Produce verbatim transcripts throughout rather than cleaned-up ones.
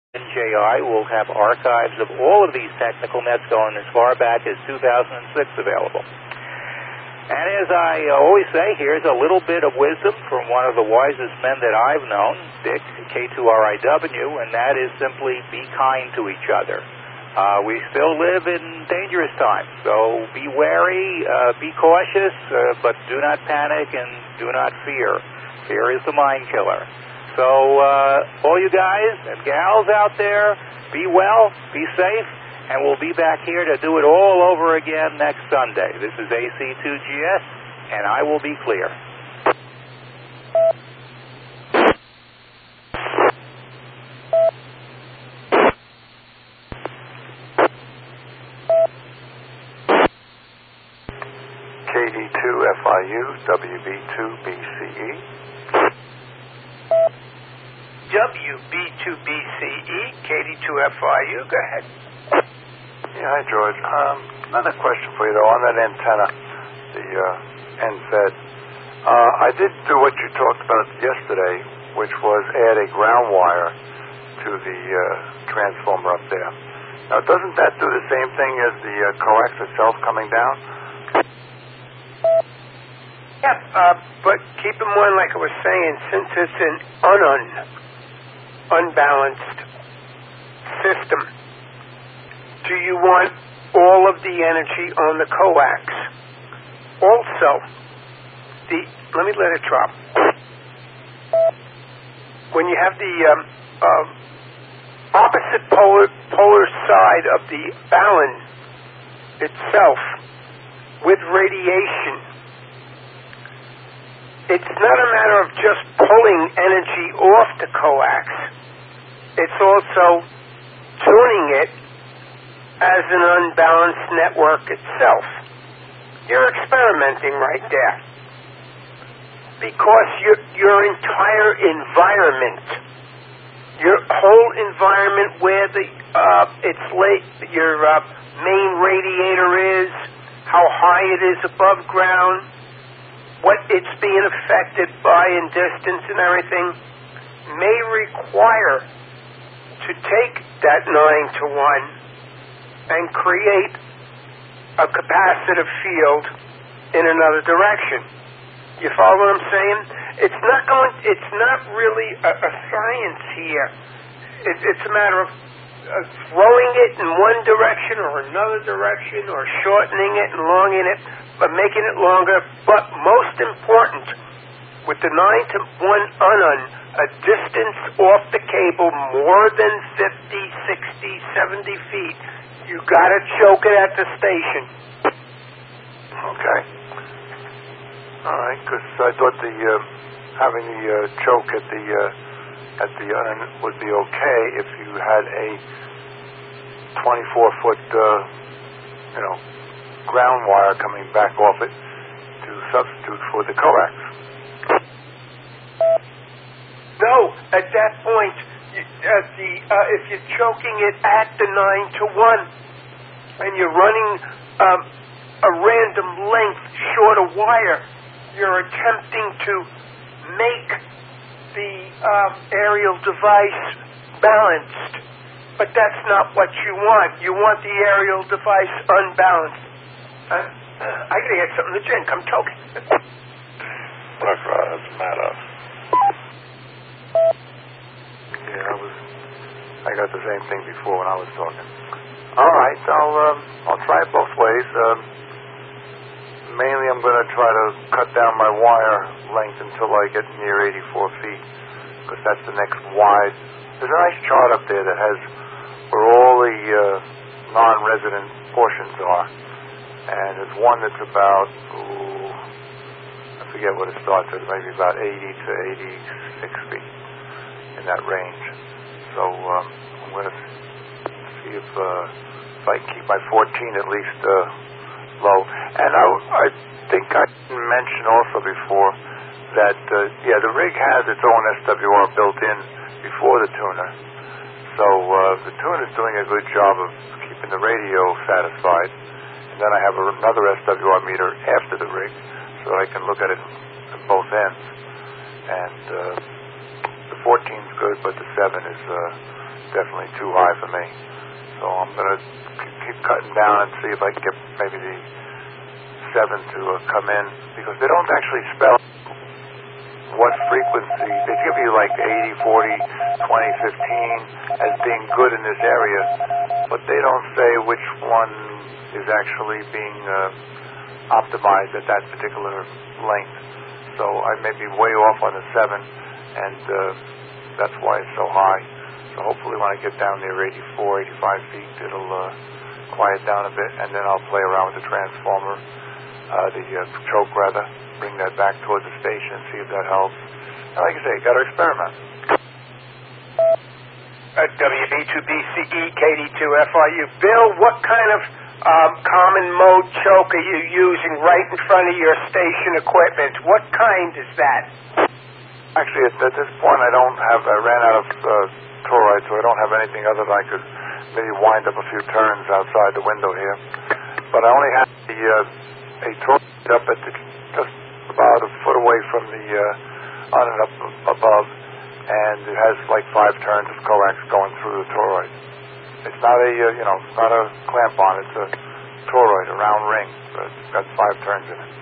N J I will have archives of all of these technical nets going as far back as two thousand six available. And as I always say, here's a little bit of wisdom from one of the wisest men that I've known, Dick, K two R I W, and that is simply be kind to each other. Uh, we still live in dangerous times, so be wary, uh, be cautious, uh, but do not panic and do not fear. Fear is the mind killer. So uh, all you guys and gals out there, be well, be safe, and we'll be back here to do it all over again next Sunday. This is A C two G S, and I will be clear. K D two F I U, W B two B C E. W B two B C E, K D two F I U, go ahead. Yeah, hi, George. Um, another question for you, though, on that antenna, the uh, N Z. Uh, I did do what you talked about yesterday, which was add a ground wire to the uh, transformer up there. Now, doesn't that do the same thing as the uh, coax itself coming down? Yeah, uh, but keep in mind, like I was saying, since it's an un-un, unbalanced system, do you want all of the energy on the coax? Also, the let me let it drop. When you have the um, uh, opposite polar, polar side of the balun itself with radiation, it's not a matter of just pulling energy off the coax. It's also tuning it as an unbalanced network itself. You're experimenting right there. Because your, your entire environment, your whole environment where the uh, it's late, your uh, main radiator is, how high it is above ground, what it's being affected by in distance and everything, may require to take that nine to one and create a capacitive field in another direction. You follow what I'm saying? It's not going. It's not really a, a science here. It, it's a matter of uh, throwing it in one direction or another direction, or shortening it and longing it, but making it longer. But most important, with the nine to one un-un, a distance off the cable more than fifty, sixty, seventy feet, you got to choke it at the station. Okay. All right, because I thought the uh, having the uh, choke at the uh, at the un would be okay if you had a twenty-four foot, uh, you know, ground wire coming back off it to substitute for the coax. No, at that point, you, at the uh, if you're choking it at the nine to one, and you're running um, a random length short of wire, you're attempting to make the um, aerial device balanced, but that's not what you want. You want the aerial device unbalanced. Uh, I gotta get something to drink. I'm choking. Look, uh, doesn't matter. Yeah, I was. I got the same thing before when I was talking. All right, I'll um, I'll try it both ways. Um, mainly, I'm going to try to cut down my wire length until I get near eighty-four feet, because that's the next wide. There's a nice chart up there that has where all the uh, non-resident portions are, and there's one that's about, ooh, I forget what it starts at, maybe about eighty to eighty-six feet, in that range. So um, I'm going to see if, uh, if I can keep my fourteen at least uh, low. And I, I think I mentioned also before that, uh, yeah, the rig has its own S W R built in before the tuner. So uh, the tuner's doing a good job of keeping the radio satisfied. And then I have a, another S W R meter after the rig, so I can look at it at both ends. And uh, the fourteen's good, but the seven is uh, definitely too high for me. So I'm going to keep cutting down and see if I can get maybe the seven to uh, come in, because they don't actually spell what frequency. They give you like eighty, forty, twenty, fifteen as being good in this area, but they don't say which one is actually being uh, optimized at that particular length. So I may be way off on the seven, and uh, that's why it's so high. So hopefully when I get down near eighty-four, eighty-five feet, it'll uh, quiet down a bit, and then I'll play around with the transformer, uh, the uh, choke rather, bring that back towards the station and see if that helps. And like I say, got to experiment. Uh, W B two B C E, K D two F R U. Bill, what kind of um, common mode choke are you using right in front of your station equipment? What kind is that? Actually, at, at this point, I don't have, I ran out of uh, toroid, so I don't have anything other than I could maybe wind up a few turns outside the window here. But I only have the uh, a toroid up at the, just about a foot away from the uh, on and up above, and it has like five turns of coax going through the toroid. It's not a uh, you know, it's not a clamp on. It's a toroid, a round ring. So it's got five turns in it.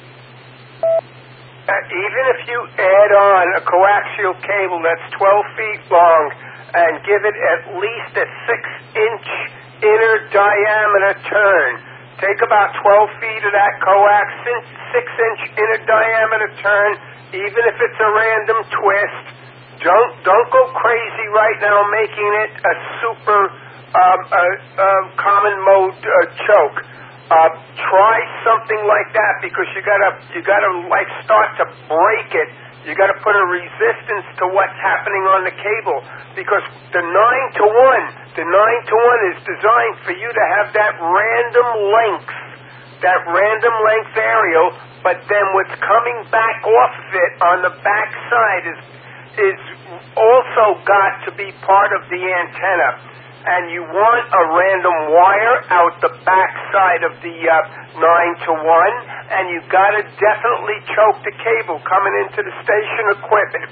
Uh, even if you add on a coaxial cable that's twelve feet long and give it at least a six-inch inner diameter turn, take about twelve feet of that coax, six-inch inner diameter turn, even if it's a random twist, don't don't go crazy right now making it a super um, uh, uh, common mode uh, choke. Uh, try something like that, because you gotta you gotta like start to break it. You gotta put a resistance to what's happening on the cable, because the nine to one, the nine to one is designed for you to have that random length, that random length aerial. But then what's coming back off of it on the back side is is also got to be part of the antenna. And you want a random wire out the back side of the uh, nine to one, and you got to definitely choke the cable coming into the station equipment.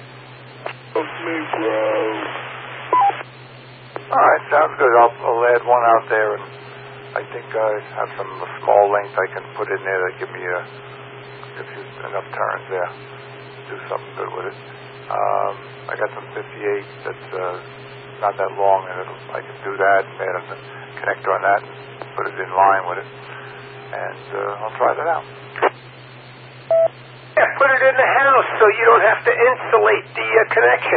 All right, sounds good. I'll, I'll add one out there, and I think I have some small length I can put in there that give me a, give you enough turns there. Do something good with it. Um, I got some fifty-eight that's uh, not that long, and it'll, I can do that and add a connector on that and put it in line with it, and uh, I'll try that out. Yeah, put it in the house so you don't have to insulate the uh, connection.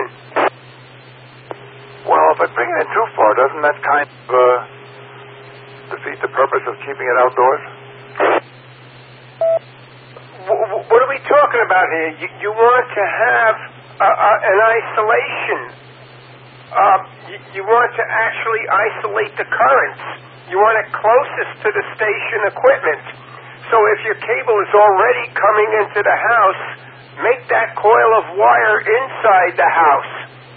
Well, if I bring it in too far, doesn't that kind of uh, defeat the purpose of keeping it outdoors? W- what are we talking about here? You, you want to have uh, uh, an isolation. Uh, you, you want to actually isolate the currents. You want it closest to the station equipment. So if your cable is already coming into the house, make that coil of wire inside the house.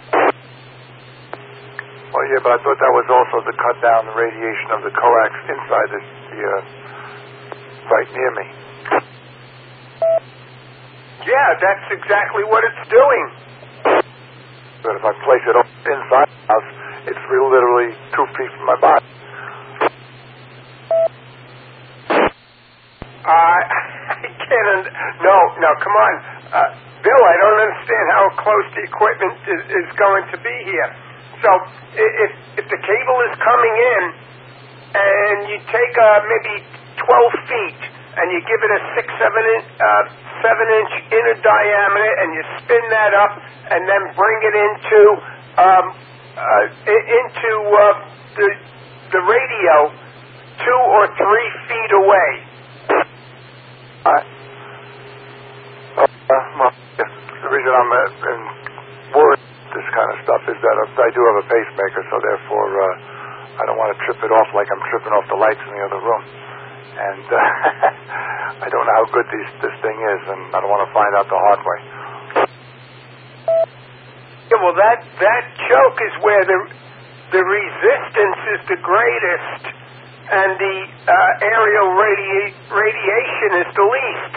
Well, yeah, but I thought that was also to cut down the radiation of the coax inside the, the uh, right near me. Yeah, that's exactly what it's doing. But if I place it inside the house, it's real literally two feet from my body. Uh, I can't. No, no, come on. Uh, Bill, I don't understand how close the equipment is, is going to be here. So if if the cable is coming in and you take uh, maybe twelve feet and you give it a six, seven, uh, seven inch inner diameter, and you spin that up and then bring it into um, uh, into uh, the the radio two or three feet away. Uh, uh, well, the reason I'm uh, in worried this kind of stuff is that I do have a pacemaker, so therefore uh, I don't want to trip it off like I'm tripping off the lights in the other room. And uh, I don't know how good these, this thing is, and I don't want to find out the hard way. Yeah, well, that that choke is where the the resistance is the greatest, and the uh, aerial radi- radiation is the least.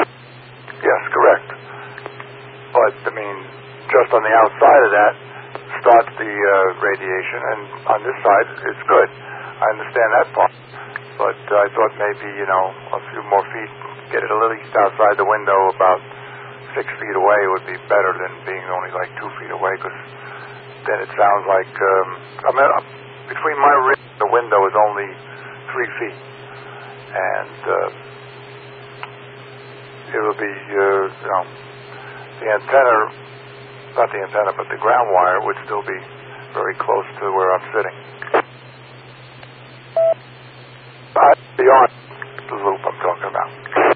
Yes, correct. But I mean, just on the outside of that, starts the uh, radiation, and on this side, it's good. I understand that part. But uh, I thought maybe, you know, a few more feet, get it at least outside the window about six feet away would be better than being only like two feet away, because then it sounds like, um, I mean, uh, between my rig and the window is only three feet. And uh, it will be, uh, you know, the antenna, not the antenna, but the ground wire would still be very close to where I'm sitting. Uh, beyond the loop I'm talking about.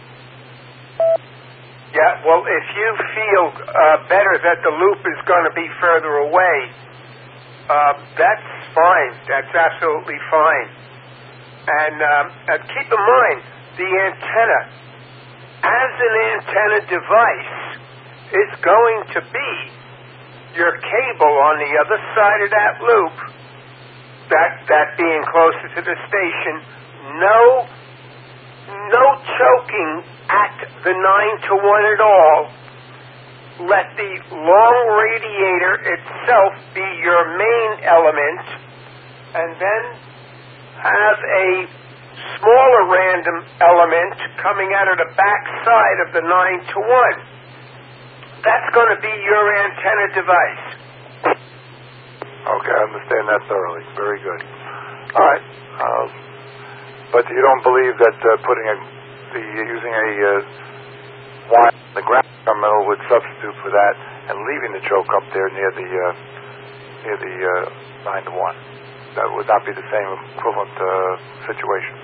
Yeah, well, if you feel uh, better that the loop is going to be further away, uh, that's fine. That's absolutely fine. And um, uh, keep in mind, the antenna, as an antenna device, is going to be your cable on the other side of that loop, that, that being closer to the station. No, no choking at the nine to one at all. Let the long radiator itself be your main element, and then have a smaller random element coming out of the back side of the nine to one. That's going to be your antenna device. Okay, I understand that thoroughly. Very good. All right. Uh, but you don't believe that uh, putting a, the using a uh, wire on the ground terminal would substitute for that, and leaving the choke up there near the uh, near the uh, nine to one? That would not be the same equivalent uh, situation.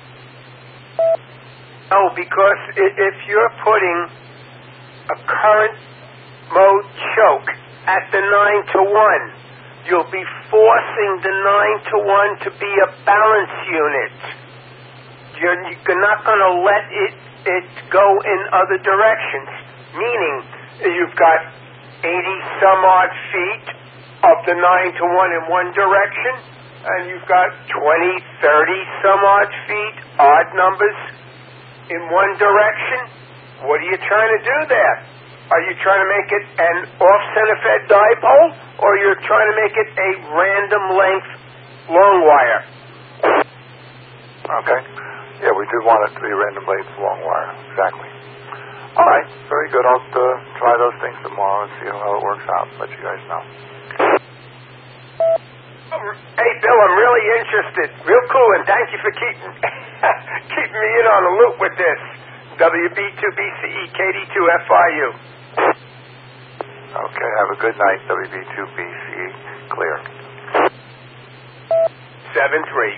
No, because if you're putting a current mode choke at the nine to one, you'll be forcing the nine to one to be a balance unit. You're, you're not going to let it, it go in other directions, meaning you've got eighty some odd feet of the nine to one in one direction, and you've got twenty, thirty some odd feet, odd numbers, in one direction. What are you trying to do there? Are you trying to make it an off-center fed dipole, or you're trying to make it a random length long wire? Okay. Yeah, we do want it to be a random length long wire. Exactly. All right. Very good. I'll uh, try those things tomorrow and see how it works out. Let you guys know. Hey, Bill, I'm really interested. Real cool, and thank you for keeping keeping me in on the loop with this. W B two B C E, K D two F I U. Okay, have a good night, W B two B C E. Clear. seven three.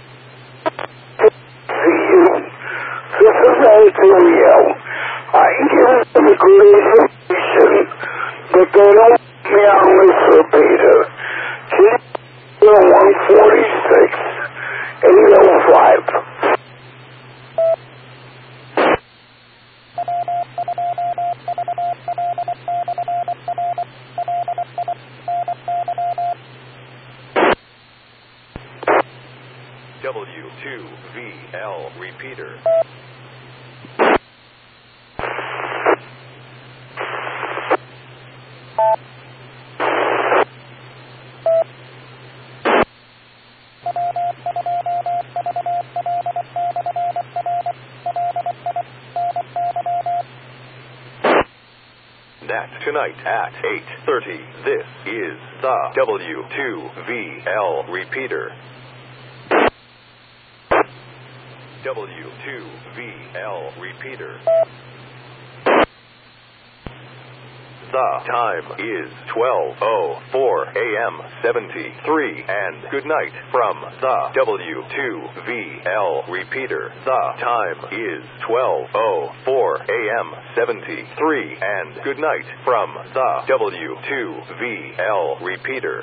See you. This is Antonio. I give them good information, but they don't me on Mister Peter. one forty-six, eight oh five. W two V L repeater. That tonight at eight thirty, this is the W two V L repeater. W two V L repeater. The time is twelve oh four a m seventy-three, and good night from the W two V L repeater. The time is twelve oh four a m seventy-three, and good night from the W two V L repeater.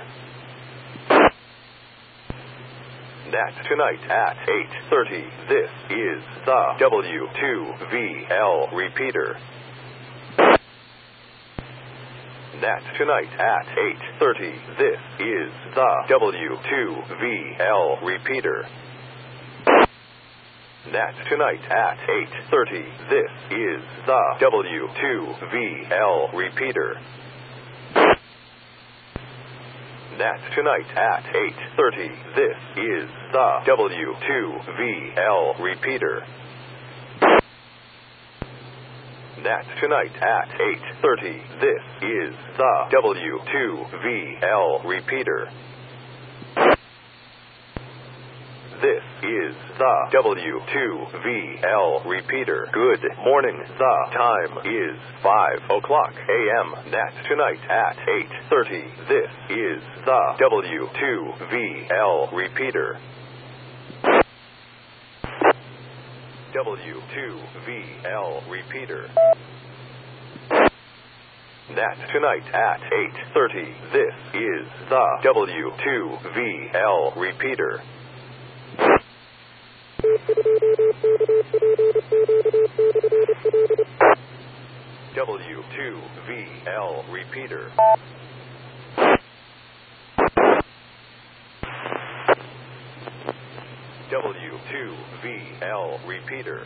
That tonight at eight thirty, this is the W two V L repeater. That tonight at eight thirty, this is the W two V L repeater. That tonight at eight thirty, this is the W two V L repeater. Nat tonight at eight thirty. This is the W two V L repeater. Nat tonight at eight thirty. This is the W two V L repeater. This is the W two V L repeater. Good morning. The time is five o'clock a m Nat tonight at eight thirty. This is the W two V L repeater. W two V L repeater. Nat tonight at eight thirty. This is the W two V L repeater. W two V L repeater. W two V L repeater.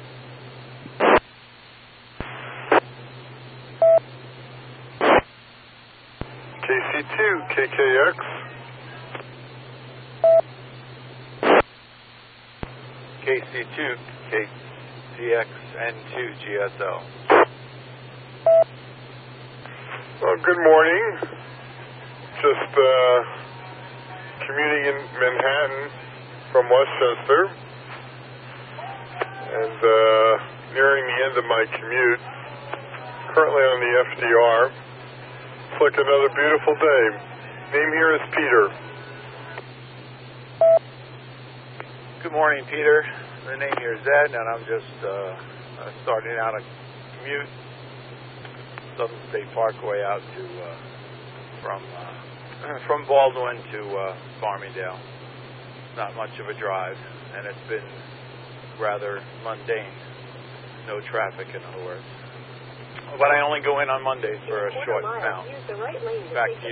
K C two, K K X. K C two, K C X, N two, G S L. Well, good morning. Just uh, commuting in Manhattan from Westchester, and uh, nearing the end of my commute. Currently on the F D R. It's like another beautiful day. Name here is Peter. Good morning, Peter. The name here is Ed, and I'm just uh, starting out a commute, Southern State Parkway out to uh, from uh, from Baldwin to uh, Farmingdale. Not much of a drive, and it's been rather mundane. No traffic, in other words. But I only go in on Mondays for a short amount. Back to you.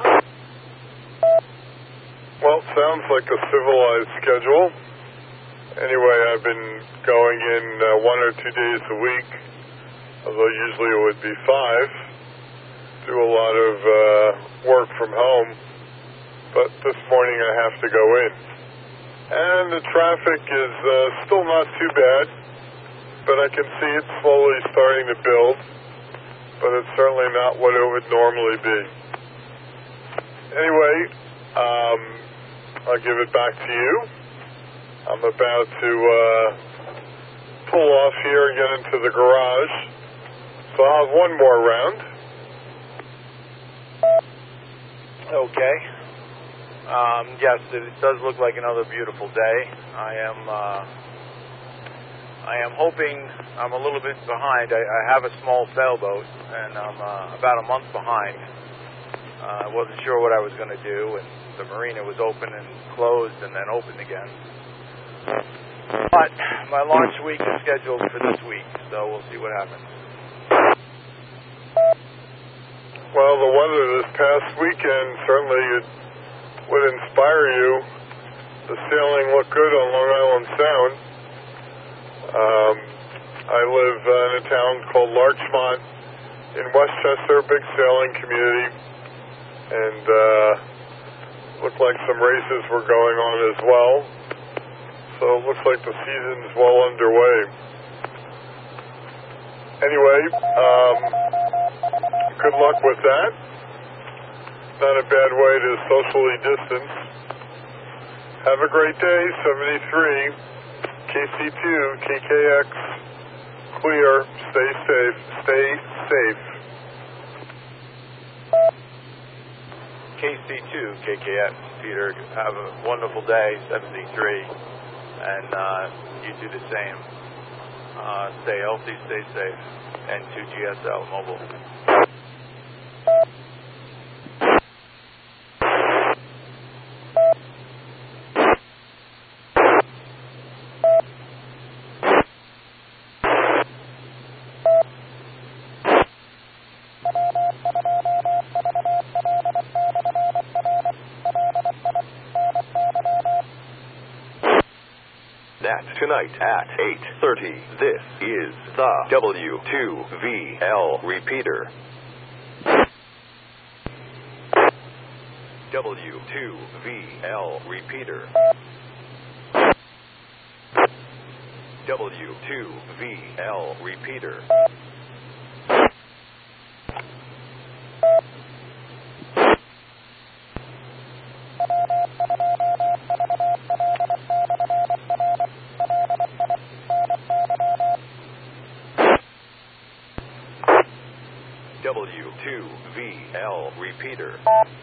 Well, sounds like a civilized schedule. Anyway, I've been going in uh, one or two days a week, although usually it would be five. Do a lot of uh, work from home, but this morning I have to go in. And the traffic is uh, still not too bad, but I can see it slowly starting to build, but it's certainly not what it would normally be. Anyway, um, I'll give it back to you. I'm about to uh, pull off here and get into the garage, so I'll have one more round. Okay. Um, yes, it does look like another beautiful day. I am uh, I am hoping I'm a little bit behind. I, I have a small sailboat, and I'm uh, about a month behind. I uh, wasn't sure what I was going to do, and the marina was open and closed and then opened again. But my launch week is scheduled for this week, so we'll see what happens. Well, the weather this past weekend certainly would inspire you. The sailing looked good on Long Island Sound. Um, I live uh, in a town called Larchmont in Westchester, big sailing community, and uh, looked like some races were going on as well. So it looks like the season's well underway. Anyway, um, good luck with that. Not a bad way to socially distance. Have a great day, seventy-three, K C two, K K X, clear, stay safe, stay safe. K C two, K K X, Peter, have a wonderful day, seventy-three, and uh, you do the same. Uh, stay healthy, stay safe, and two G S L Mobile. Tonight at eight thirty, this is the W two V L repeater. W two V L repeater. W two V L repeater. W two V L repeater.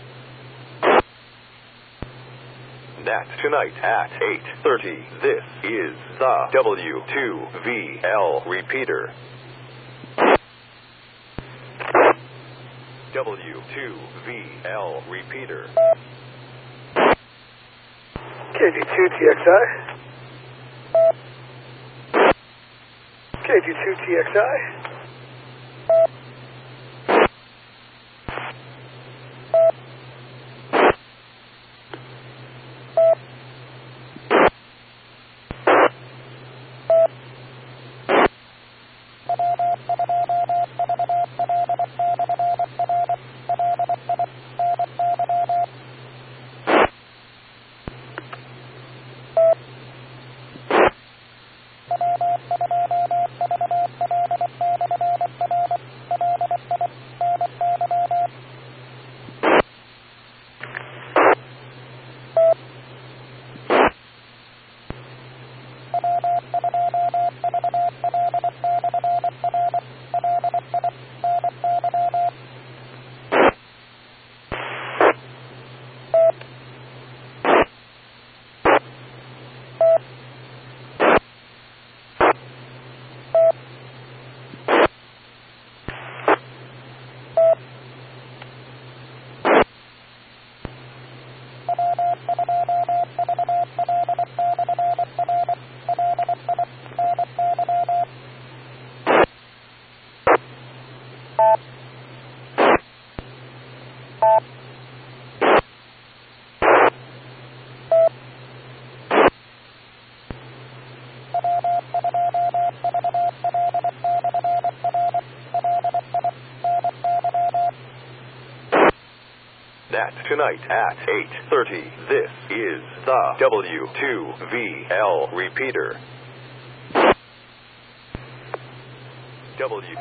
Net tonight at eight thirty. This is the W two V L repeater. W two V L repeater. K G two T X I. K G two T X I. Tonight at eight thirty. This is the W two V L repeater. W.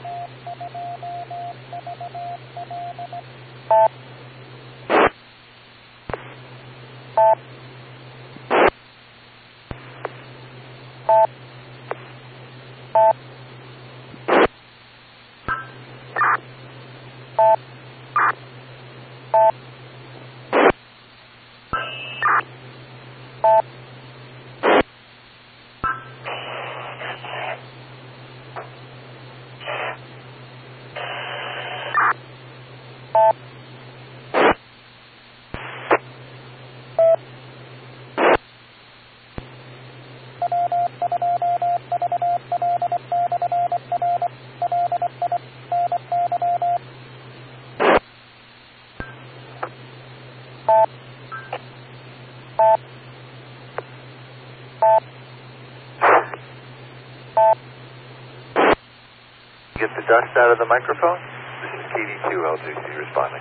Get the dust out of the microphone? This is K D two L J C responding.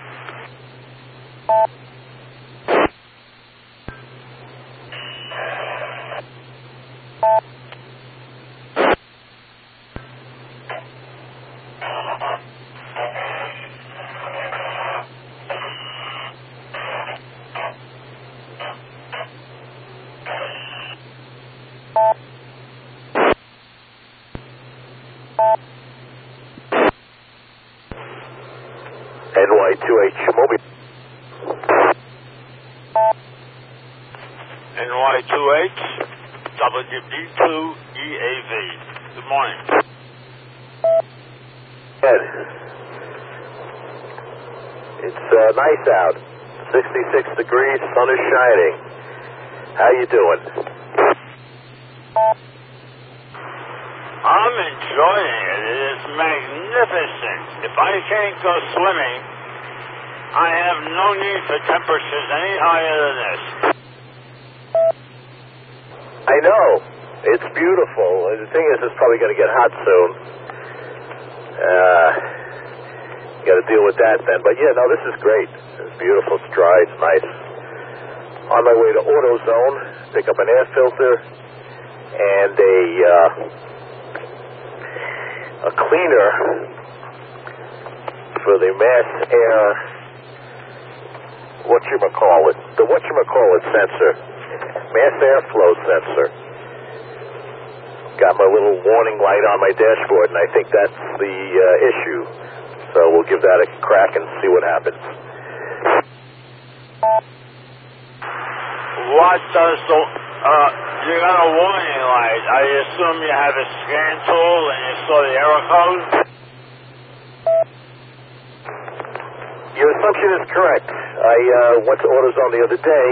N Y two H Mobile. N Y two H W B two E A V. Good morning. Ed. It's uh, nice out. sixty-six degrees, sun is shining. How you doing? I'm enjoying it. It is magnificent. If I can't go swimming, I have no need for temperatures any higher than this. I know. It's beautiful. The thing is, it's probably going to get hot soon. Uh, got to deal with that then. But yeah, no, this is great. It's beautiful. It's dry. It's nice. On my way to AutoZone, pick up an air filter and a uh, a cleaner for the mass air, whatchamacallit, the whatchamacallit sensor, mass airflow sensor. Got my little warning light on my dashboard, and I think that's the uh, issue. So we'll give that a crack and see what happens. What does the, uh, you got a warning light. I assume you have a scan tool and you saw the error code? Your assumption is correct. I uh, went to AutoZone the other day,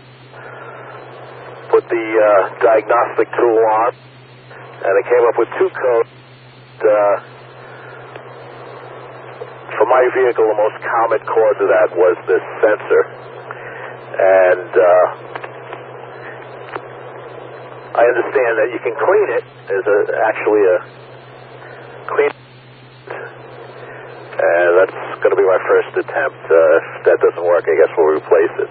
put the uh, diagnostic tool on, and I came up with two codes. Uh, for my vehicle, the most common cause of that was this sensor. And uh, I understand that you can clean it. There's a, actually a clean, and that's going to be my first attempt. Uh, if that doesn't work, I guess we'll replace it.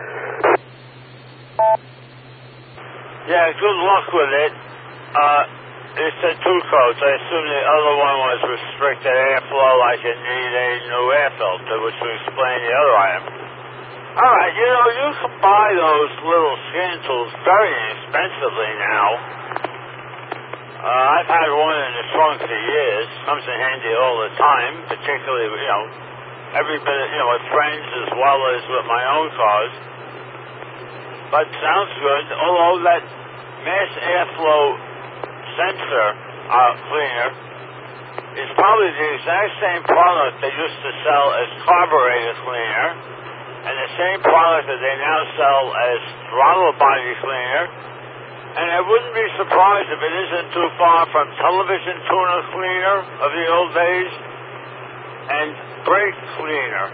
Yeah, good luck with it. Uh, it said two codes. I assume the other one was restricted airflow, like you need a new air filter, which will explain the other item. All right, you know, you can buy those little scan tools very inexpensively now. Uh, I've had one in the trunk for years. Comes in handy all the time, particularly, you know, every bit, of, you know, with friends as well as with my own cars. But sounds good, although that mass airflow sensor uh, cleaner is probably the exact same product they used to sell as carburetor cleaner, and the same product that they now sell as throttle body cleaner. And I wouldn't be surprised if it isn't too far from television tuner cleaner of the old days and brake cleaner.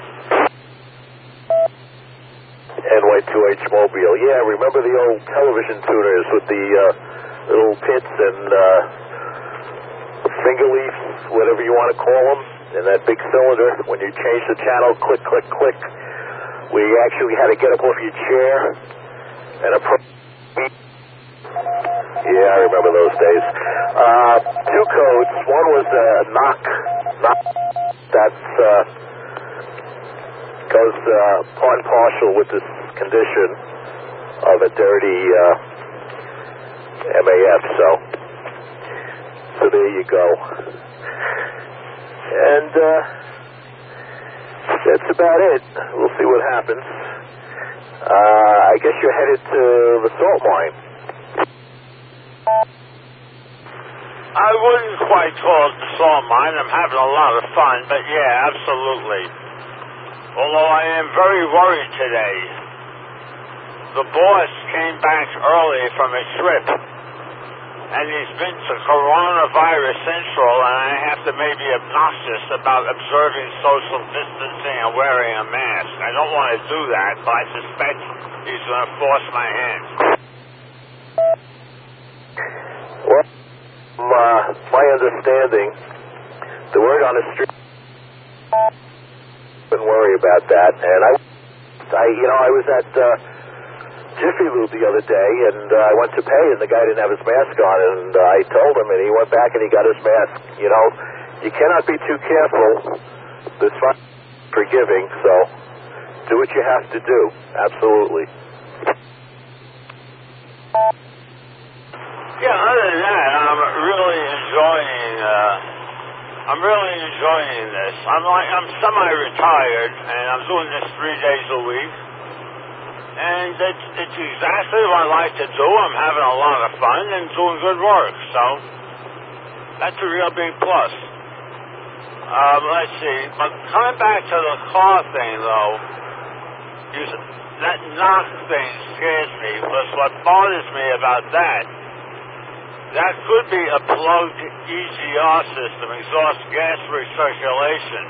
N Y two H Mobile. Yeah, remember the old television tuners with the uh, little pits and uh, finger leaves, whatever you want to call them, and that big cylinder. When you change the channel, click, click, click. We actually had to get up off your chair and approach. Yeah, I remember those days. Uh, two codes. One was uh, knock. Knock. That's uh, goes uh, part and parcel with this condition of a dirty uh, M A F. So, so there you go. And uh, that's about it. We'll see what happens. Uh, I guess you're headed to the salt mine. I wouldn't quite call it the salt mine. I'm having a lot of fun, but yeah, absolutely. Although I am very worried today. The boss came back early from a trip, and he's been to Coronavirus Central, and I have to maybe be obnoxious about observing social distancing and wearing a mask. I don't want to do that, but I suspect he's going to force my hand. Well, from uh, my understanding, the word on the street, didn't worry about that. And I, I you know, I was at uh, Jiffy Lube the other day, and uh, I went to pay, and the guy didn't have his mask on, and uh, I told him, and he went back and he got his mask. You know, you cannot be too careful. This fun forgiving, so do what you have to do. Absolutely. Yeah, other than that, I'm really enjoying. Uh, I'm really enjoying this. I'm like I'm semi-retired, and I'm doing this three days a week, and it's it's exactly what I like to do. I'm having a lot of fun and doing good work, so that's a real big plus. Um, let's see. But coming back to the car thing, though, you, that knock thing scares me. Because what bothers me about that. That could be a plugged E G R system, exhaust gas recirculation.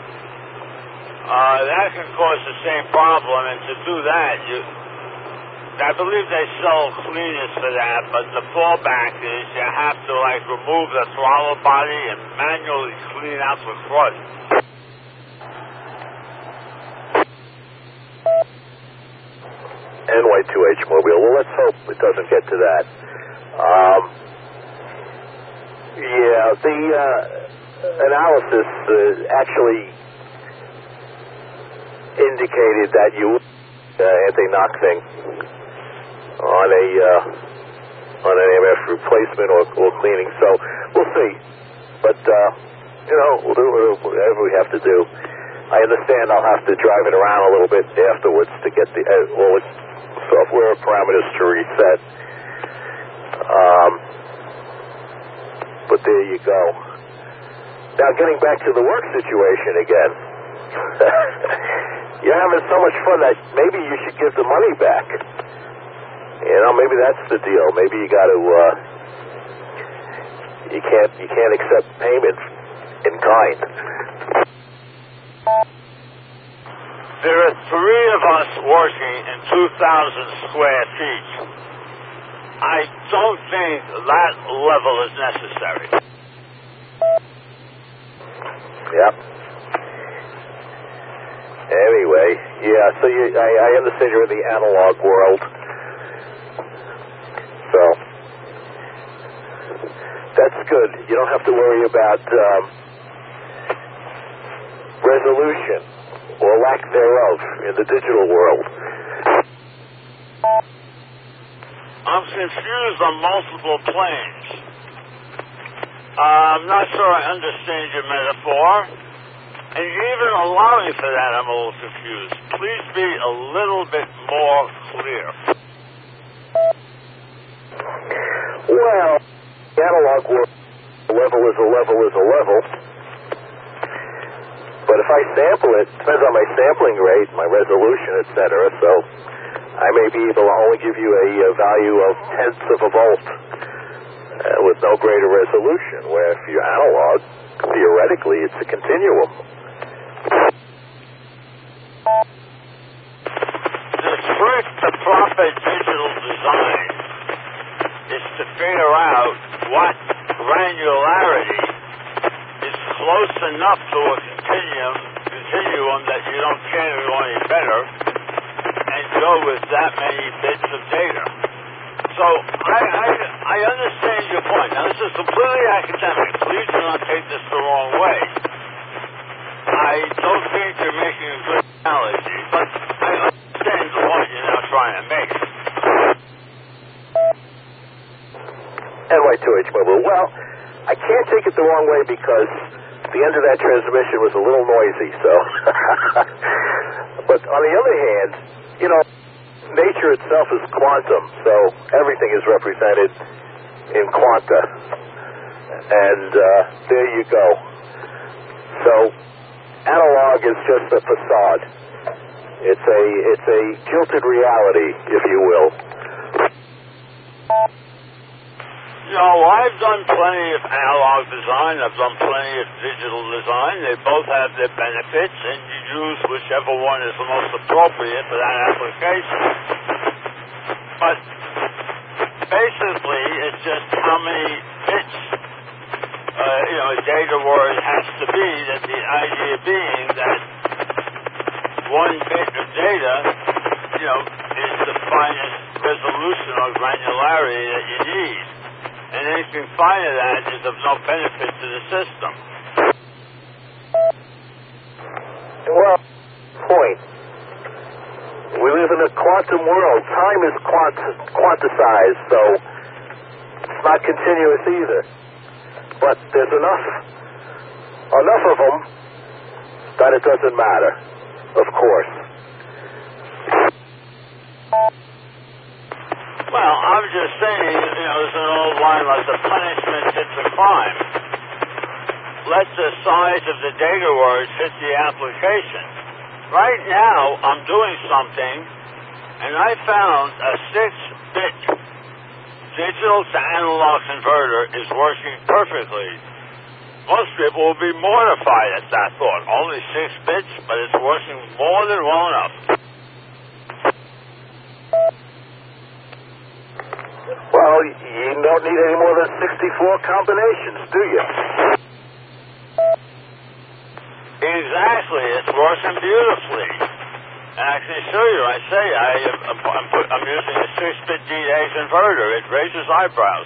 Uh, that can cause the same problem, and to do that, you, I believe they sell cleaners for that, but the fallback is you have to, like, remove the throttle body and manually clean out the crud. H Mobile. Well, let's hope it doesn't get to that. Um, yeah, the uh, analysis uh, actually indicated that you uh, anti-knock thing on a uh, on an A M F replacement or, or cleaning. So we'll see. But uh, you know, we'll do whatever we have to do. I understand I'll have to drive it around a little bit afterwards to get the uh, all its software parameters to reset. Um, but there you go. Now, getting back to the work situation again. You're having so much fun that maybe you should give the money back. You know, maybe that's the deal. Maybe you got to. Uh, you can't. You can't accept payment in kind. There are three of us working in two thousand square feet. I don't think that level is necessary. Yep. Anyway, yeah, so you, I, I understand you're in the analog world. So, that's good. You don't have to worry about um, resolution or lack thereof in the digital world. I'm confused on multiple planes. Uh, I'm not sure I understand your metaphor. And even allowing for that, I'm a little confused. Please be a little bit more clear. Well, the analog world, a level is a level is a level. But if I sample it, it depends on my sampling rate, my resolution, et cetera. So I may be able to only give you a, a value of tenths of a volt uh, with no greater resolution, where if you're analog, theoretically, it's a continuum. The trick to proper digital design is to figure out what granularity is close enough to a continuum, continuum that you don't care to go any better, and go with that many bits of data. So I, I, I understand your point. Now, this is completely academic. Please do not take this the wrong way. I don't think you're making a good analogy, but I understand the point you're now trying to make. N Y two H Mobile. Well, I can't take it the wrong way because the end of that transmission was a little noisy, so. But on the other hand, you know, nature itself is quantum, so everything is represented in quanta. And uh, there you go. So analog is just a facade. It's a it's a gilded reality, if you will. You know, I've done plenty of analog design. I've done plenty of digital design. They both have their benefits, and you use whichever one is the most appropriate for that application. But basically, it's just how many bits, uh, you know, a data word has to be, that the idea being that one bit of data, you know, is the finest resolution or granularity that you need. And anything finer than that is of no benefit to the system. Well, point. We live in a quantum world. Time is quant- quanticized, so it's not continuous either. But there's enough, enough of them that it doesn't matter, of course. Well, I'm just saying, you know, there's an old line like the punishment fits the crime. Let the size of the data words fit the application. Right now, I'm doing something, and I found a six-bit digital to analog converter is working perfectly. Most people will be mortified at that thought. Only six bits, but it's working more than well enough. Well, you don't need any more than sixty-four combinations, do you? Exactly. It's working beautifully. And I can assure you, I say, I, I'm, I'm, put, I'm using a six-bit D A converter. It raises eyebrows.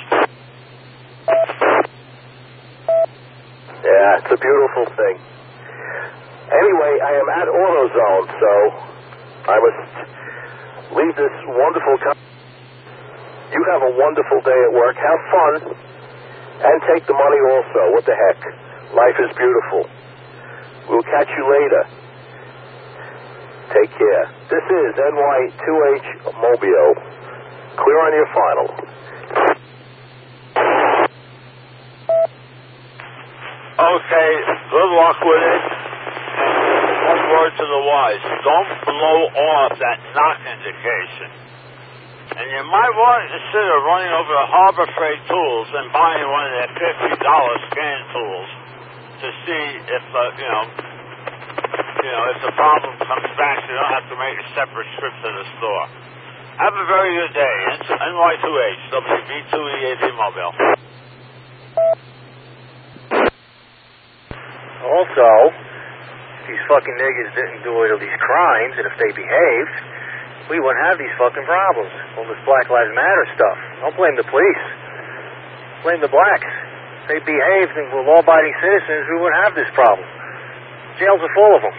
Yeah, it's a beautiful thing. Anyway, I am at AutoZone, so I must leave this wonderful company. You have a wonderful day at work. Have fun. And take the money also. What the heck? Life is beautiful. We'll catch you later. Take care. This is N Y two H Mobile. Clear on your final. Okay, good luck with it. One word to the wise. Don't blow off that knock indication. And you might want to consider running over to Harbor Freight Tools and buying one of their fifty dollar scan tools to see if, uh, you know, you know, if the problem comes back, so you don't have to make a separate trip to the store. Have a very good day. N Y two H, W V two E A V Mobile. Also, if these fucking niggas didn't do all these crimes, and if they behaved, we wouldn't have these fucking problems. All this Black Lives Matter stuff. Don't blame the police. Blame the blacks. If they behaved and were law-abiding citizens, we wouldn't have this problem. Jails are full of them.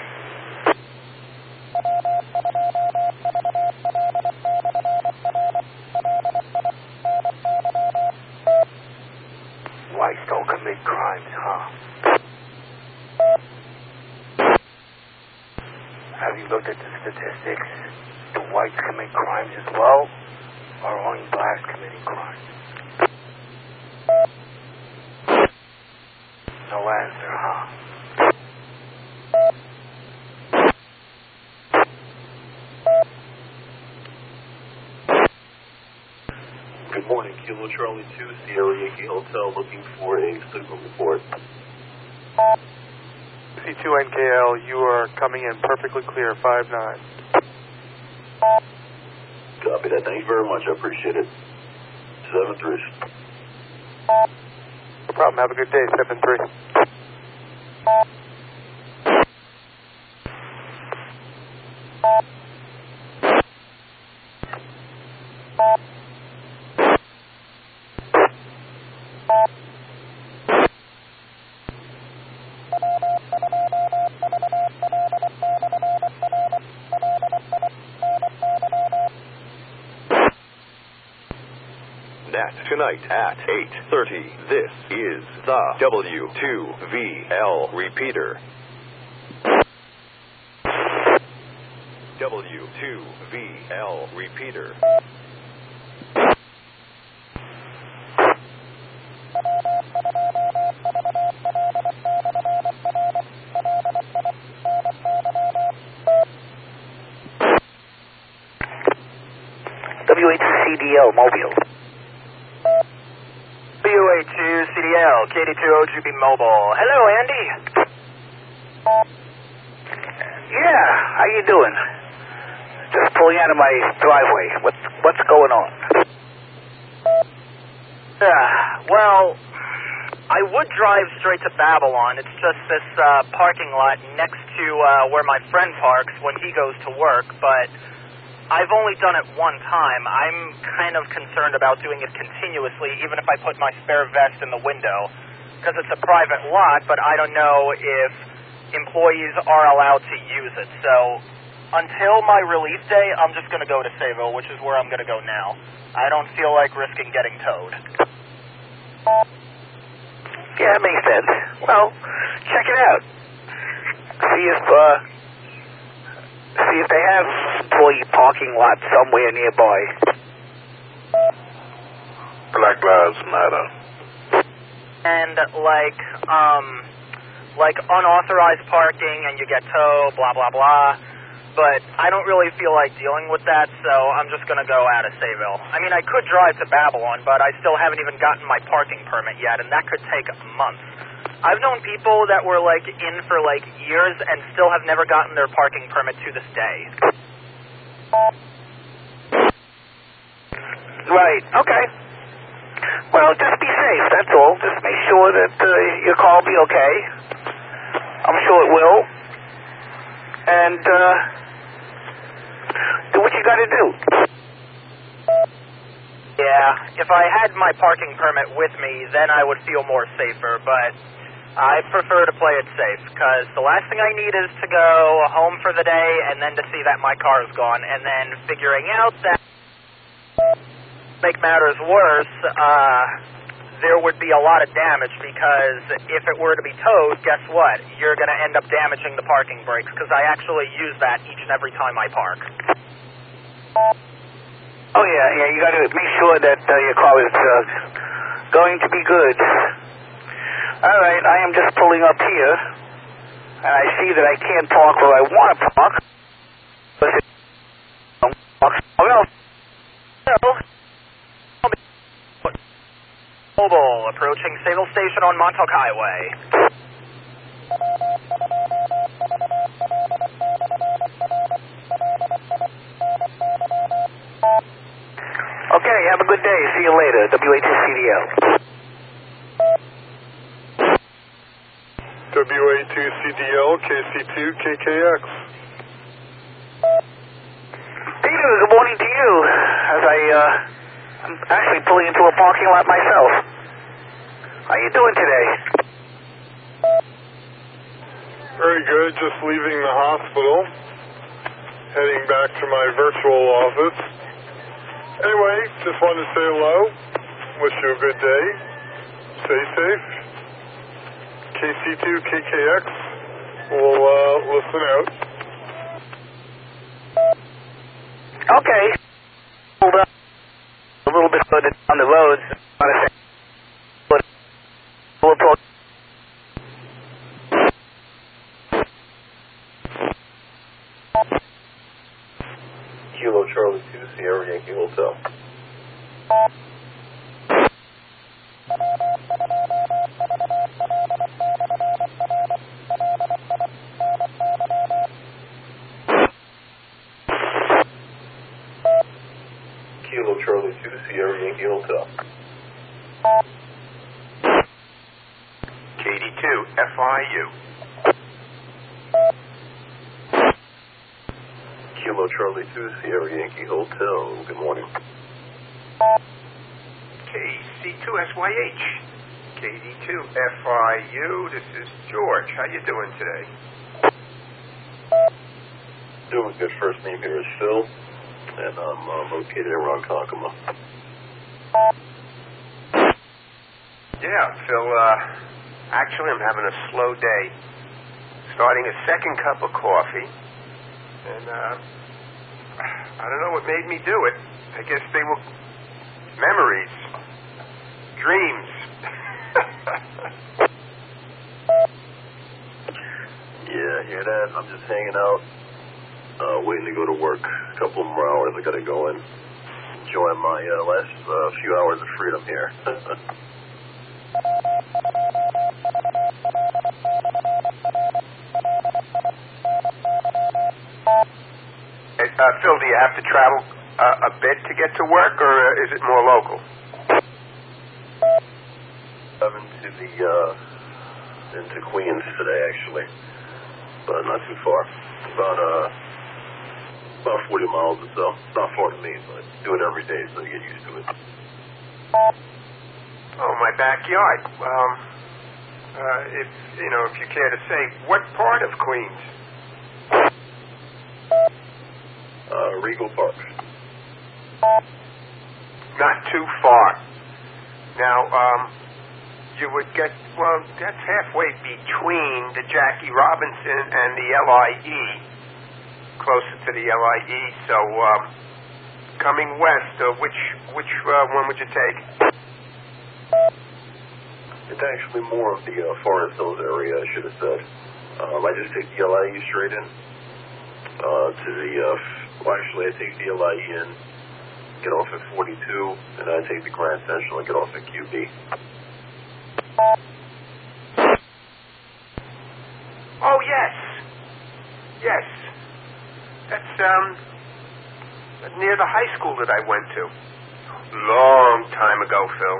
Whites don't commit crimes, huh? Have you looked at the statistics? Do whites commit crimes as well, or only blacks committing crimes? No answer, huh? Good morning, Kilo Charlie two, Sierra Yankee Hotel, looking for a signal report. C two N K L, you are coming in perfectly clear, five nine. Copy that. Thank you very much. I appreciate it. seven three. No problem. Have a good day, seven three. Tonight at eight thirty, this is the W two V L repeater. W two V L repeater. W H C D L Mobile. W H U C D L, K D two O G B Mobile. Hello, Andy. Yeah, how you doing? Just pulling out of my driveway. What's what's going on? Uh, well, I would drive straight to Babylon. It's just this uh, parking lot next to uh, where my friend parks when he goes to work, but I've only done it one time. I'm kind of concerned about doing it continuously, even if I put my spare vest in the window, because it's a private lot, but I don't know if employees are allowed to use it. So until my release day, I'm just going to go to Sayville, which is where I'm going to go now. I don't feel like risking getting towed. Yeah, it makes sense. Well, check it out. See if, uh... See if they have employee parking lot somewhere nearby. Black Lives Matter. And like, um, like unauthorized parking and you get towed, blah, blah, blah. But I don't really feel like dealing with that, so I'm just going to go out of Sayville. I mean, I could drive to Babylon, but I still haven't even gotten my parking permit yet, and that could take months. I've known people that were, like, in for, like, years and still have never gotten their parking permit to this day. Right, okay. Well, just be safe, that's all. Just make sure that uh, your car will be okay. I'm sure it will. And, uh, do what you got to do. Yeah, if I had my parking permit with me, then I would feel more safer, but I prefer to play it safe, because the last thing I need is to go home for the day and then to see that my car is gone, and then figuring out that, make matters worse, uh, there would be a lot of damage, because if it were to be towed, guess what? You're going to end up damaging the parking brakes, because I actually use that each and every time I park. Oh, yeah, yeah, you got to make sure that uh, your car is uh, going to be good. All right, I am just pulling up here, and I see that I can't park where I want to park. Well, Mobile, approaching Signal Station on Montauk Highway. Okay, have a good day. See you later. W A two C D L. W A two C D L, K C two, K K X. Peter, good morning to you. As I, uh, I'm actually pulling into a parking lot myself. How you doing today? Very good. Just leaving the hospital. Heading back to my virtual office. Anyway, just wanted to say hello. Wish you a good day. Stay safe. K C two, K K X. We'll uh, listen out. Okay. Hold up. A little bit further on the road. We'll talk. Kilo Charlie two, Sierra Yankee Hotel. Kilo Charlie two, Sierra Yankee Hotel. K D two, F I U. Kilo Charlie two, Sierra Yankee Hotel. Good morning. K C two, S Y H. K D two, F I U. This is George. How you doing today? Doing good. First name here is Phil, and I'm uh, located in Ronkonkoma. Yeah, Phil, uh, actually I'm having a slow day. Starting a second cup of coffee. And, uh, I don't know what made me do it. I guess they were memories. Dreams. Yeah, hear that? I'm just hanging out, uh, waiting to go to work. A couple more hours, I gotta go in. Enjoying my uh, last uh, few hours of freedom here. Uh, Phil, do you have to travel uh, a bit to get to work, or uh, is it more local? I'm into the, uh, into Queens today, actually. But not too far. About, uh, about forty miles or so. Not far to me, but I do it every day, so you get used to it. Oh, my backyard. Um, uh, if, you know, if you care to say, what part of Queens? Uh, Regal Park. Not too far. Now, um, you would get, well, that's halfway between the Jackie Robinson and the L I E, closer to the L I E, so, um, coming west, uh, which, which, uh, one would you take? It's actually more of the, uh, Forest Hills area, I should have said. Um, I just take the L I E straight in, uh, to the, uh, well, actually, I take the L I E in, get off at forty-two, and I take the Grand Central and get off at Q B. Oh, yes. Yes. That's, um, near the high school that I went to. Long time ago, Phil.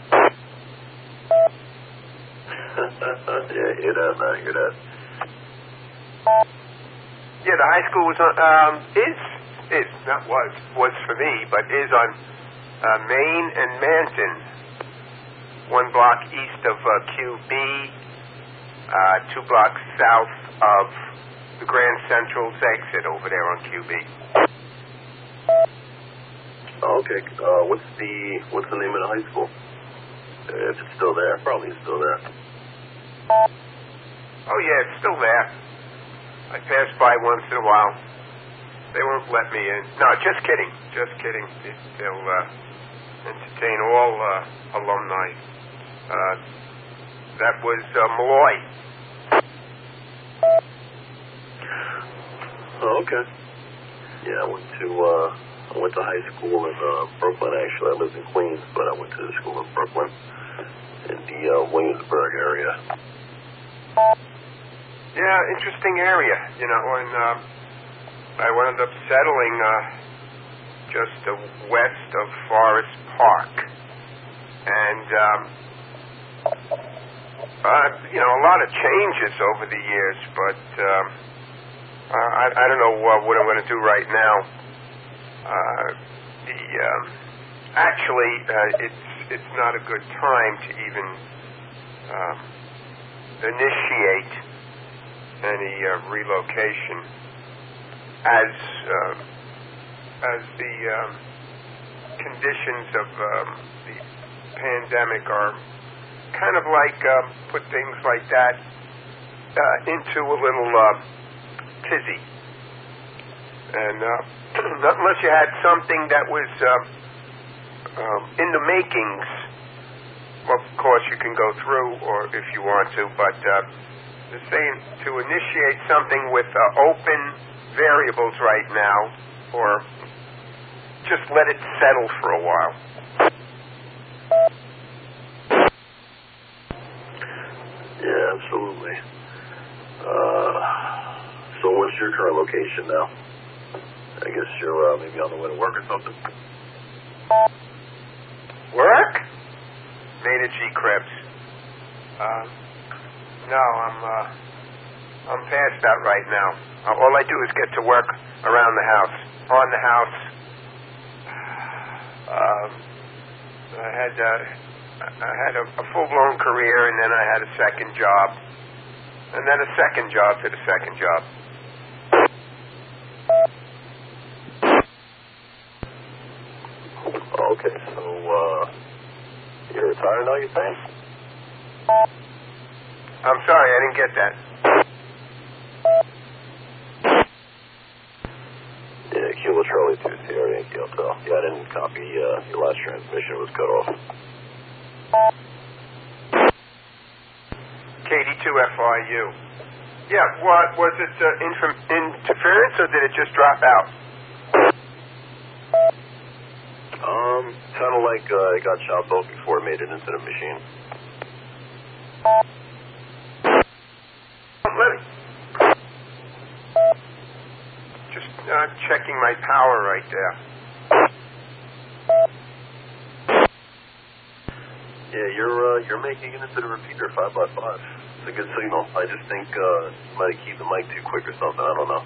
Yeah, hear that, man, hear that. Yeah, the high school was on, um, is is, not was, was for me, but is on uh, Main and Manton, one block east of uh, Q B, uh, two blocks south of the Grand Central's exit over there on Q B. Okay. Uh, what's the what's the name of the high school? Uh, if it's still there, probably it's still there. Oh yeah, it's still there. I pass by once in a while. They won't let me in. No, just kidding. Just kidding. They'll uh, entertain all uh, alumni. Uh, that was uh, Malloy. Oh, okay. Yeah, I went to uh, I went to high school in uh, Brooklyn. Actually, I lived in Queens, but I went to school in Brooklyn, in the uh, Williamsburg area. Yeah, interesting area, you know, and uh, I wound up settling uh, just uh, west of Forest Park. And, um, uh, you know, a lot of changes over the years, but um, uh, I, I don't know uh, what I'm going to do right now. Uh, the um, Actually, uh, it's, it's not a good time to even um, initiate any uh, relocation, as uh, as the um, conditions of um, the pandemic are kind of like um, put things like that uh, into a little uh, tizzy. And uh, unless you had something that was uh, um, in the makings, well, of course you can go through, or if you want to, but uh, to say to initiate something with uh, open variables right now, or just let it settle for a while. Yeah, absolutely. Uh, so what's your current location now? I guess you're uh, maybe on the way to work or something. Work? Maynard G. Krebs. Uh, no, I'm uh, I'm past that right now. Uh, all I do is get to work around the house, on the house. Um, I had uh, I had a, a full-blown career, and then I had a second job, and then a second job to the second job. Okay, so uh, you're retired now, you think? I'm sorry, I didn't get that. Yeah, Kilo Charlie two Sierra Yankee Hotel. Yeah, I didn't copy uh, your last transmission. It was cut off. K D two F I U. Yeah, what was it? Uh, inf- interference, or did it just drop out? Um, kind of like uh, it got chopped off before it made it into the machine. Let me. Just uh, checking my power right there. Yeah, you're uh, you're making it into the repeater five by five. It's a good signal. I just think uh, you might have keyed the mic too quick or something. I don't know.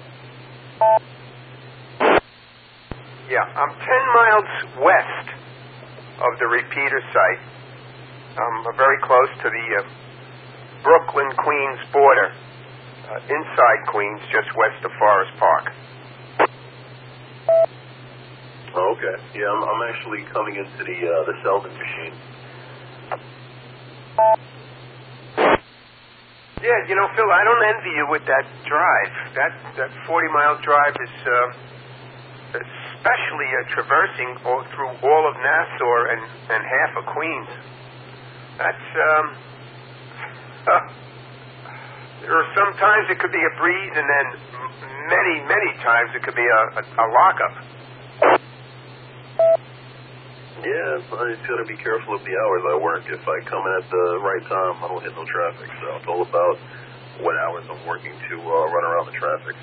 Yeah, I'm ten miles west of the repeater site. I'm uh, very close to the uh, Brooklyn-Queens border, uh, inside Queens, just west of Forest Park. Oh, okay. Yeah, I'm, I'm actually coming into the uh, the Selden machine. Yeah, you know, Phil, I don't envy you with that drive. That that forty-mile drive is uh, especially uh, traversing all, through all of Nassau and, and half of Queens. That's, um... Uh, there are sometimes it could be a breeze, and then many, many times it could be a, a, a lockup. Yeah, I just got to be careful of the hours I work. If I come in at the right time, I don't hit no traffic. So it's all about what hours I'm working to uh, run around the traffic.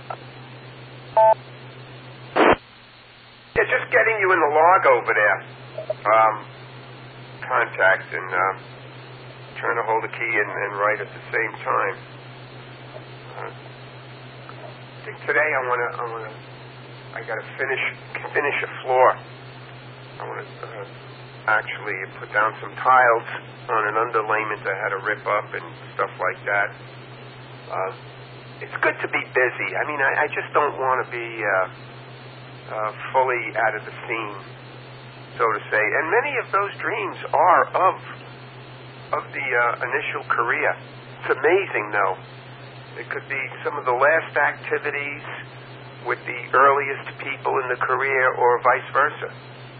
Yeah, just getting you in the log over there. Um, contact and uh, trying to hold the key and, and write at the same time. Uh, I think today I want to I want to I got to finish finish a floor. I want to uh, actually put down some tiles on an underlayment I had to rip up and stuff like that. Uh, it's good to be busy. I mean, I, I just don't want to be uh, uh, fully out of the scene, so to say. And many of those dreams are of of the uh, initial career. It's amazing, though. It could be some of the last activities with the earliest people in the career, or vice versa.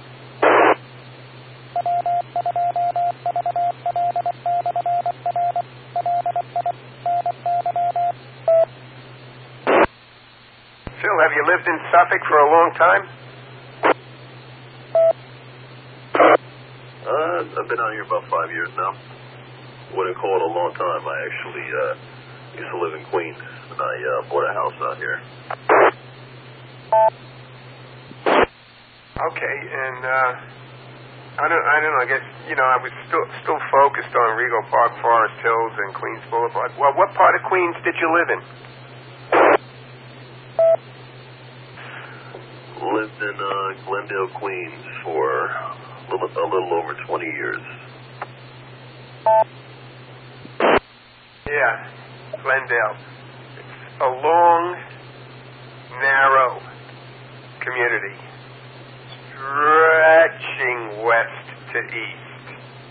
Phil, have you lived in Suffolk for a long time? Uh, I've been out here about five years now. Wouldn't call it a long time. I actually uh, used to live in Queens, and I uh, bought a house out here. Okay, and uh, I don't, I don't know. I guess you know I was still still focused on Rego Park, Forest Hills, and Queens Boulevard. Well, what part of Queens did you live in? Lived in uh, Glendale, Queens for a little, a little over twenty years. Yeah, Glendale. It's a long, narrow community, stretching west to east,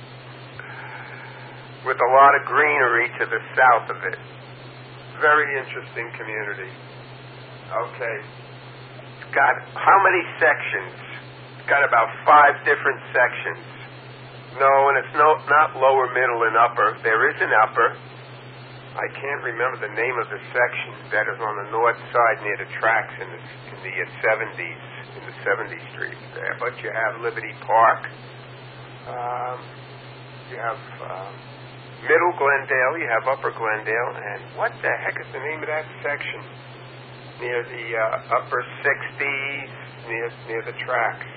with a lot of greenery to the south of it. Very interesting community. Okay. It's got how many sections? It's got about five different sections. No, and it's no, not lower, middle, and upper. There is an upper. I can't remember the name of the section that is on the north side near the tracks in the, in the uh, seventies, in the seventieth Street there. But you have Liberty Park. Um, you have uh, Middle Glendale. You have Upper Glendale. And what the heck is the name of that section? Near the uh, upper sixties, near near the tracks.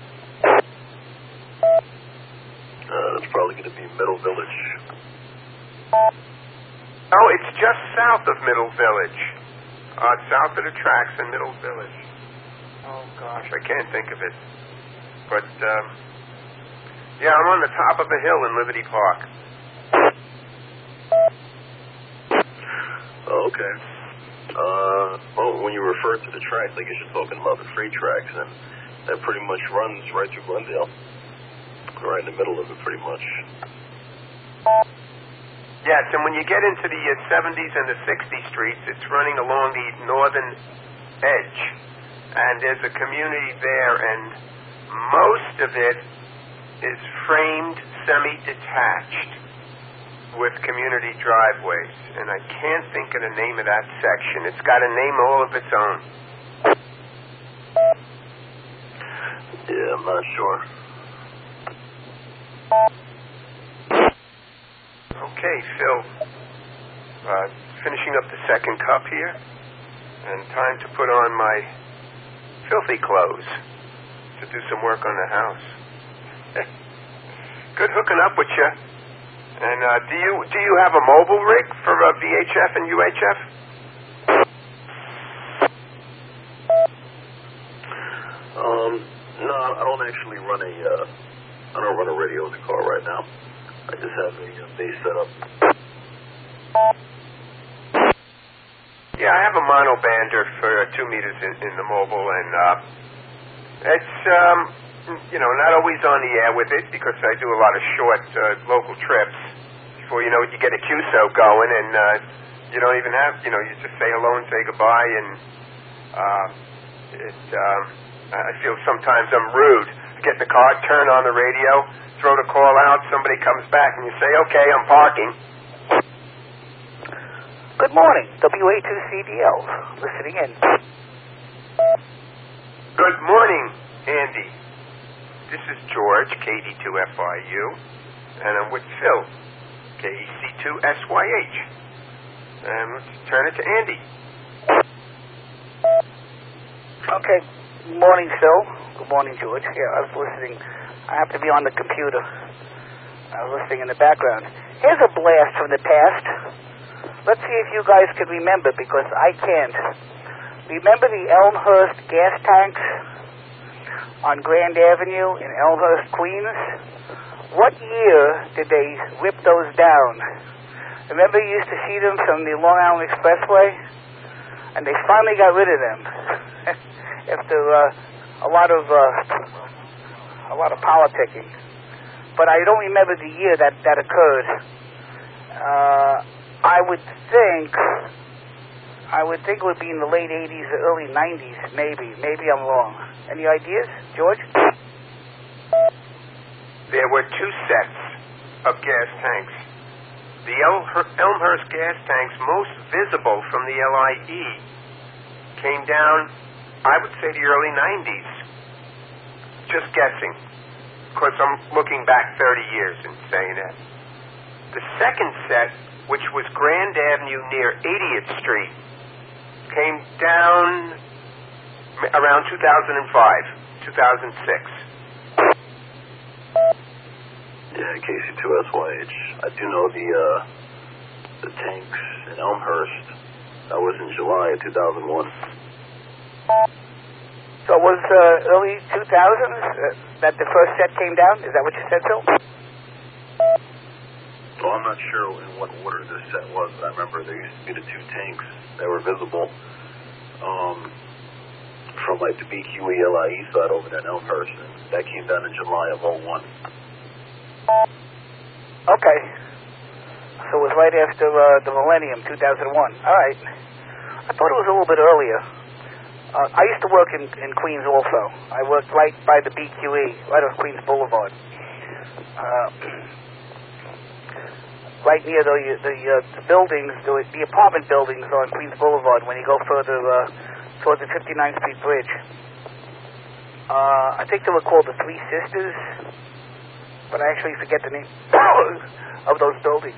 Uh, that's probably going to be Middle Village. Oh, it's just south of Middle Village. Uh, south of the tracks in Middle Village. Oh, gosh, I can't think of it. But, um, yeah, I'm on the top of a hill in Liberty Park. Oh, okay. Uh, well, when you refer to the tracks, I guess you're talking about the freight tracks, and that pretty much runs right through Glendale. Right in the middle of it, pretty much. Yes, and when you get into the uh, seventies and the sixties streets, it's running along the northern edge. And there's a community there, and most of it is framed, semi-detached, with community driveways. And I can't think of the name of that section. It's got a name all of its own. Yeah, I'm not sure. Okay, Phil. Uh, finishing up the second cup here, and time to put on my filthy clothes to do some work on the house. Good hooking up with you. And uh, do you do you have a mobile rig for uh, V H F and U H F? Um, no, I don't actually run a. Uh, I don't run a radio in the car right now. I just have a uh, base setup. Yeah, I have a mono bander for uh, two meters in, in the mobile, and uh, it's um, you know not always on the air with it because I do a lot of short uh, local trips. Before you know it, you get a Q S O going, and uh, you don't even have you know you just say hello and say goodbye, and uh, it. Um, I feel sometimes I'm rude. I get in the car, turn on the radio, throw the call out, somebody comes back, and you say, okay, I'm parking. Good morning, W A two C D L, listening in. Good morning, Andy. This is George, K D two F I U, and I'm with Phil, K E C two S Y H. And let's turn it to Andy. Okay. Good morning, Phil. Good morning, George. Yeah, I was listening. I have to be on the computer. I was listening in the background. Here's a blast from the past. Let's see if you guys can remember, because I can't. remember the Elmhurst gas tanks on Grand Avenue in Elmhurst, Queens? What year did they rip those down? Remember you used to see them from the Long Island Expressway? And they finally got rid of them after uh, a lot of uh, a lot of politicking. But I don't remember the year that that occurred. Uh, I would think I would think it would be in the late eighties or early nineties, maybe. Maybe I'm wrong. Any ideas, George? There were two sets of gas tanks. The Elmhurst, Elmhurst gas tanks, most visible from the L I E, came down, I would say, the early nineties. Just guessing, because I'm looking back thirty years and saying that. The second set, which was Grand Avenue near eightieth Street, came down around two thousand five, two thousand six. Yeah, K C two S Y H. I do know the uh, the tanks in Elmhurst. That was in July of two thousand one. So it was uh, early two thousands uh, that the first set came down? Is that what you said, Phil? Well, I'm not sure in what order this set was, but I remember there used to be the two tanks that were visible um, from like the B Q E L I E side over there in Elmhurst, and that came down in July of oh one. Okay. So it was right after uh, the millennium, two thousand one. All right. I thought it was a little bit earlier. Uh, I used to work in, in Queens also. I worked right by the B Q E, right off Queens Boulevard. Uh, right near the the, uh, the buildings, the, the apartment buildings on Queens Boulevard when you go further uh, towards the fifty-ninth Street Bridge. Uh, I think they were called the Three Sisters, but I actually forget the name of those buildings.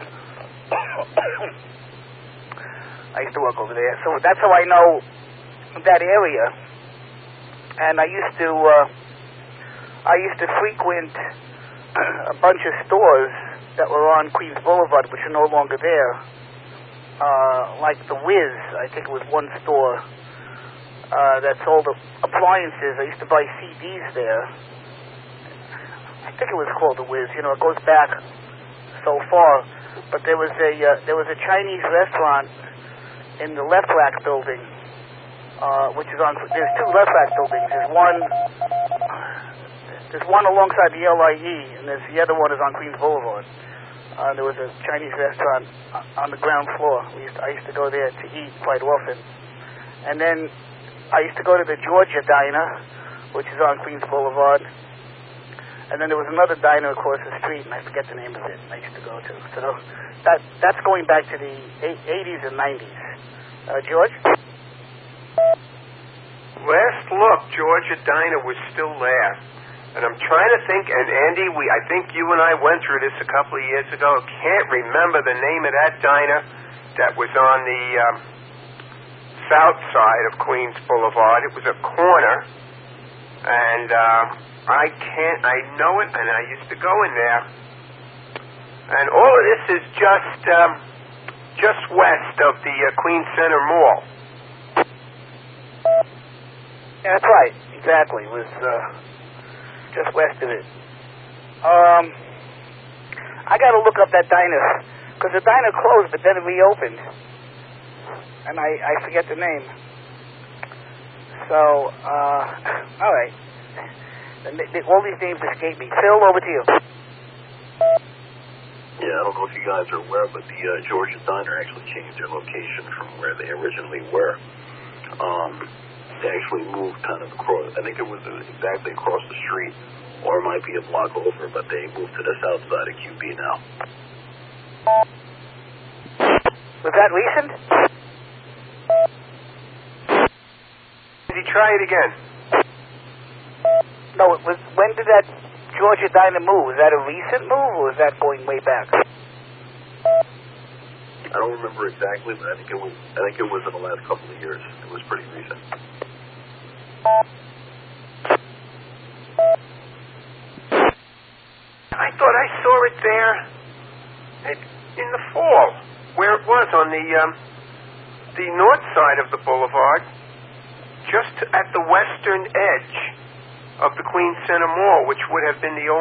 I used to work over there, so that's how I know that area. And I used to, uh, I used to frequent a bunch of stores that were on Queens Boulevard, which are no longer there. Uh, like the Wiz, I think it was one store uh, that sold appliances. I used to buy C Ds there. I think it was called the Wiz. You know, it goes back so far. But there was a uh, there was a Chinese restaurant in the Left Rack building, uh, which is on. There's two Left Rack buildings. There's one. There's one alongside the L I E, and there's the other one is on Queens Boulevard. Uh, there was a Chinese restaurant on the ground floor. We used to, I used to go there to eat quite often. And then I used to go to the Georgia Diner, which is on Queens Boulevard. And then there was another diner across the street, and I forget the name of it, I used to go to. So that that's going back to the eighties and nineties. Uh, George? Last look, Georgia Diner was still there. And I'm trying to think, and Andy, we I think you and I went through this a couple of years ago. Can't remember the name of that diner that was on the um, south side of Queens Boulevard. It was a corner, and uh, I can't, I know it, and I used to go in there. And all of this is just um, just west of the uh, Queens Center Mall. Yeah, that's right. Exactly. It was uh, just west of it. Um, I got to look up that diner, because the diner closed, but then it reopened. And I, I forget the name. So, uh, all right. All these names escape me. Phil, over to you. Yeah, I don't know if you guys are aware, but the uh, Georgia Diner actually changed their location from where they originally were. Um, they actually moved kind of across, I think it was exactly across the street, or it might be a block over, but they moved to the south side of Q B now. Was that recent? Did he try it again? No, it was. When did that Georgia Diner move? Was that a recent move, or was that going way back? I don't remember exactly, but I think it was. I think it was in the last couple of years. It was pretty recent. I thought I saw it there in the fall, where it was on the um, the north side of the boulevard. just at the western edge of the Queen Center Mall, which would have been the